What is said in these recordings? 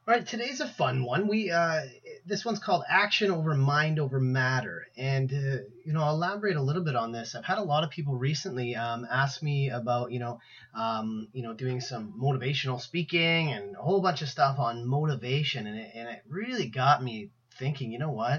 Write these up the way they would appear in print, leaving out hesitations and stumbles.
All right, today's a fun one. This one's called Action Over Mind Over Matter, and I'll elaborate a little bit on this. I've had a lot of people recently ask me about doing some motivational speaking and a whole bunch of stuff on motivation, and it really got me thinking. You know what?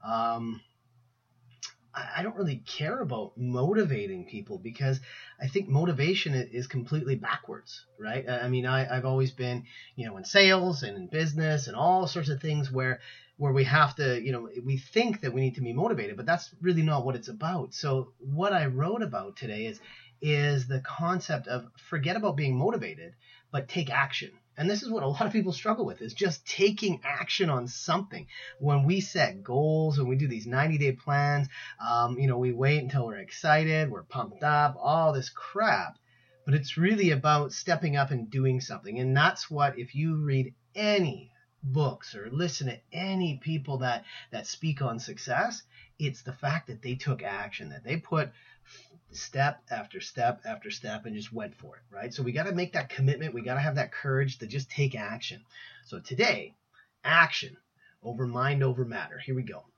I don't really care about motivating people because I think motivation is completely backwards, right? I mean, I've always been, in sales and in business and all sorts of things where we have to, we think that we need to be motivated, but that's really not what it's about. So what I wrote about today is the concept of forget about being motivated, but take action. And this is what a lot of people struggle with, is just taking action on something. When we set goals, when we do these 90-day plans, we wait until we're excited, we're pumped up, all this crap. But it's really about stepping up and doing something. And that's what, if you read any books or listen to any people that speak on success, it's the fact that they took action, that they put step after step after step and just went for it, right? So we got to make that commitment. We got to have that courage to just take action. So today, action over mind over matter. Here we go.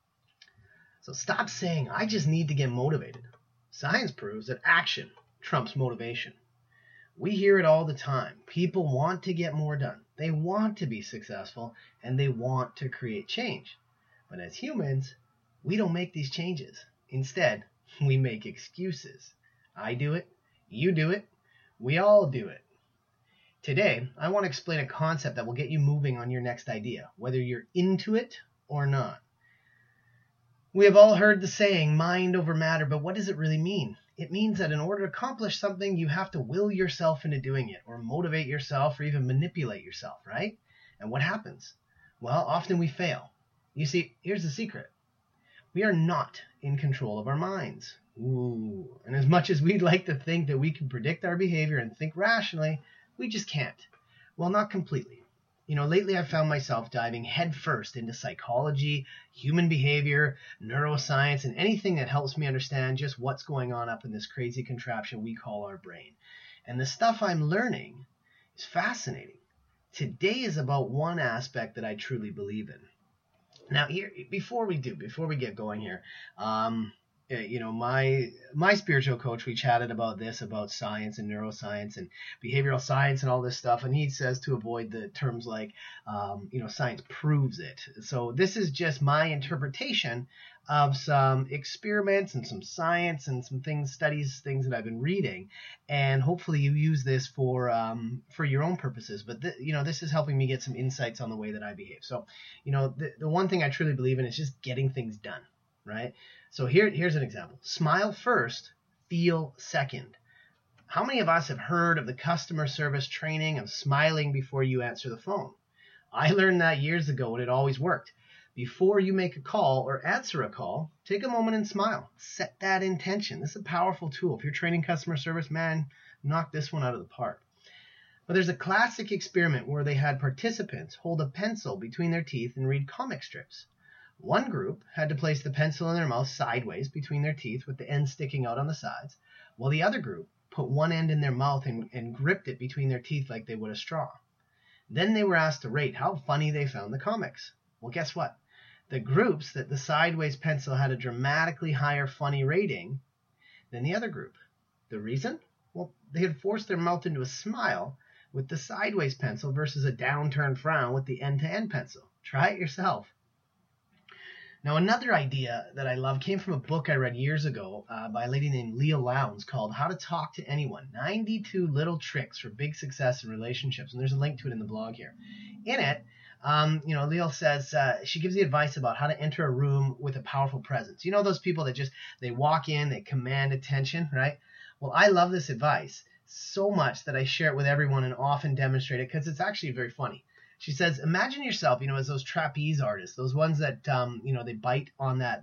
So stop saying, I just need to get motivated. Science proves that action trumps motivation. We hear it all the time. People want to get more done. They want to be successful, and they want to create change. But as humans, we don't make these changes. Instead, we make excuses. I do it. You do it. We all do it. Today, I want to explain a concept that will get you moving on your next idea, whether you're into it or not. We have all heard the saying, mind over matter, but what does it really mean? It means that in order to accomplish something, you have to will yourself into doing it, or motivate yourself, or even manipulate yourself, right? And what happens? Well, often we fail. You see, here's the secret. We are not in control of our minds. Ooh. And as much as we'd like to think that we can predict our behavior and think rationally, we just can't. Well, not completely. Lately I've found myself diving headfirst into psychology, human behavior, neuroscience, and anything that helps me understand just what's going on up in this crazy contraption we call our brain. And the stuff I'm learning is fascinating. Today is about one aspect that I truly believe in. Now, here, before we get going here, my spiritual coach, we chatted about this, about science and neuroscience and behavioral science and all this stuff, and he says to avoid the terms like, science proves it. So this is just my interpretation of some experiments and some science and some things that I've been reading, and hopefully you use this for your own purposes. But this is helping me get some insights on the way that I behave. So, the one thing I truly believe in is just getting things done, right? So here's an example. Smile first, feel second. How many of us have heard of the customer service training of smiling before you answer the phone? I learned that years ago, and it always worked. Before you make a call or answer a call, take a moment and smile. Set that intention. This is a powerful tool. If you're training customer service, man, knock this one out of the park. But there's a classic experiment where they had participants hold a pencil between their teeth and read comic strips. One group had to place the pencil in their mouth sideways between their teeth with the end sticking out on the sides, while the other group put one end in their mouth and gripped it between their teeth like they would a straw. Then they were asked to rate how funny they found the comics. Well, guess what? The groups that the sideways pencil had a dramatically higher funny rating than the other group. The reason? Well, they had forced their mouth into a smile with the sideways pencil versus a downturned frown with the end-to-end pencil. Try it yourself. Now, another idea that I love came from a book I read years ago by a lady named Leah Lowndes called How to Talk to Anyone, 92 Little Tricks for Big Success in Relationships. And there's a link to it in the blog here. In it, Leah says she gives the advice about how to enter a room with a powerful presence. You know those people that they walk in, they command attention, right? Well, I love this advice so much that I share it with everyone and often demonstrate it because it's actually very funny. She says, imagine yourself, as those trapeze artists, those ones that, they bite on that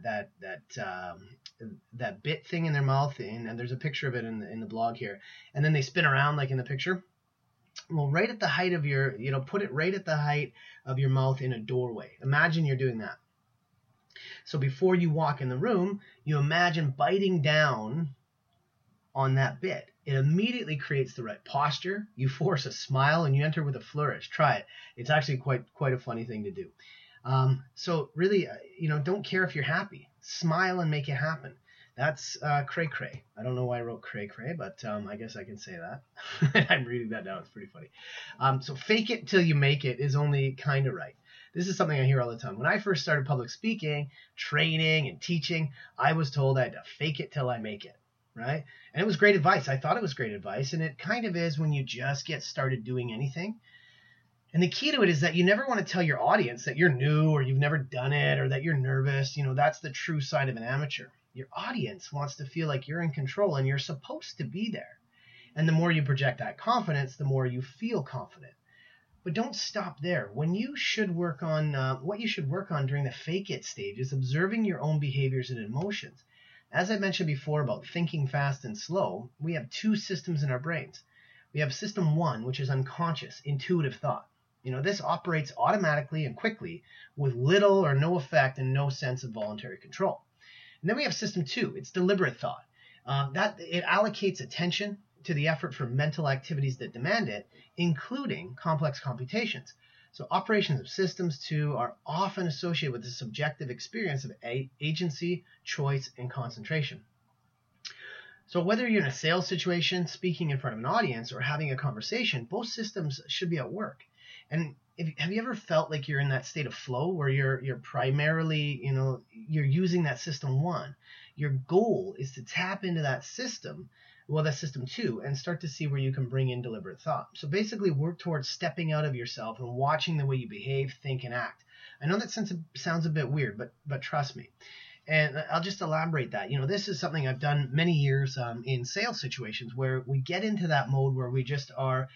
bit thing in their mouth, and there's a picture of it in the blog here, and then they spin around like in the picture. Well, right at the height of your, put it right at the height of your mouth in a doorway. Imagine you're doing that. So before you walk in the room, you imagine biting down on that bit. It immediately creates the right posture. You force a smile and you enter with a flourish. Try it. It's actually quite a funny thing to do. So really, don't care if you're happy. Smile and make it happen. That's cray cray. I don't know why I wrote cray cray, but I guess I can say that. I'm reading that now. It's pretty funny. So fake it till you make it is only kind of right. This is something I hear all the time. When I first started public speaking, training, and teaching, I was told I had to fake it till I make it, right? And it was great advice. I thought it was great advice, and it kind of is when you just get started doing anything. And the key to it is that you never want to tell your audience that you're new or you've never done it or that you're nervous. That's the true side of an amateur. Your audience wants to feel like you're in control and you're supposed to be there. And the more you project that confidence, the more you feel confident. But don't stop there. What you should work on during the fake it stage is observing your own behaviors and emotions. As I mentioned before about thinking fast and slow, we have two systems in our brains. We have system 1, which is unconscious, intuitive thought. This operates automatically and quickly with little or no effect and no sense of voluntary control. And then we have system 2, it's deliberate thought. That it allocates attention to the effort for mental activities that demand it, including complex computations. So operations of systems 2 are often associated with the subjective experience of agency, choice, and concentration. So whether you're in a sales situation, speaking in front of an audience, or having a conversation, both systems should be at work. And have you ever felt like you're in that state of flow where you're primarily, you're using that system 1? Your goal is to tap into that system, that's system 2, and start to see where you can bring in deliberate thought. So basically work towards stepping out of yourself and watching the way you behave, think, and act. I know that sounds a bit weird, but trust me. And I'll just elaborate that. This is something I've done many years in sales situations where we get into that mode where we just are,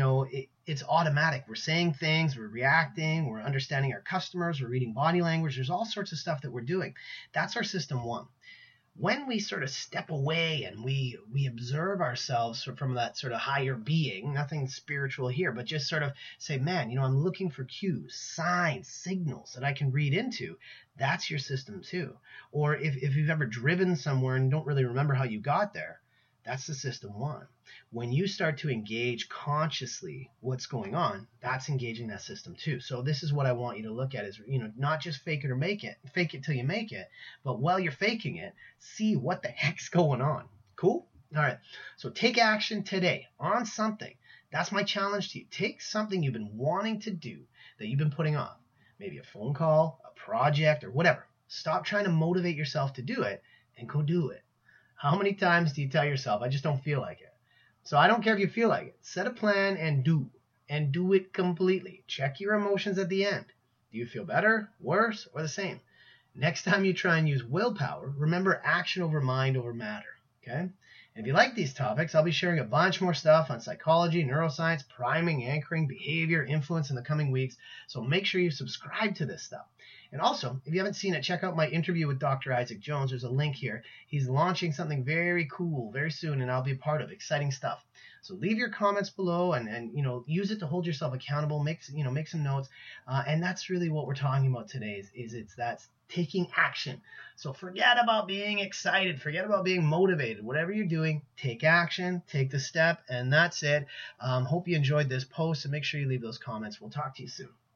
it's automatic. We're saying things, we're reacting, we're understanding our customers, we're reading body language. There's all sorts of stuff that we're doing. That's our system 1. When we sort of step away and we observe ourselves from that sort of higher being, nothing spiritual here, but just sort of say, man, I'm looking for cues, signs, signals that I can read into. That's your system 2. Or if you've ever driven somewhere and don't really remember how you got there, that's the system 1. When you start to engage consciously what's going on, that's engaging that system 2. So this is what I want you to look at is, not just fake it or make it, fake it till you make it, but while you're faking it, see what the heck's going on. Cool? All right. So take action today on something. That's my challenge to you. Take something you've been wanting to do that you've been putting off. Maybe a phone call, a project, or whatever. Stop trying to motivate yourself to do it and go do it. How many times do you tell yourself, I just don't feel like it? So I don't care if you feel like it. Set a plan and do it completely. Check your emotions at the end. Do you feel better, worse, or the same? Next time you try and use willpower, remember action over mind over matter. Okay? And if you like these topics, I'll be sharing a bunch more stuff on psychology, neuroscience, priming, anchoring, behavior, influence in the coming weeks. So make sure you subscribe to this stuff. And also, if you haven't seen it, check out my interview with Dr. Isaac Jones. There's a link here. He's launching something very cool very soon, and I'll be a part of exciting stuff. So leave your comments below and use it to hold yourself accountable. Make some notes. And that's really what we're talking about today is that's taking action. So forget about being excited. Forget about being motivated. Whatever you're doing, take action, take the step, and that's it. Hope you enjoyed this post, and make sure you leave those comments. We'll talk to you soon.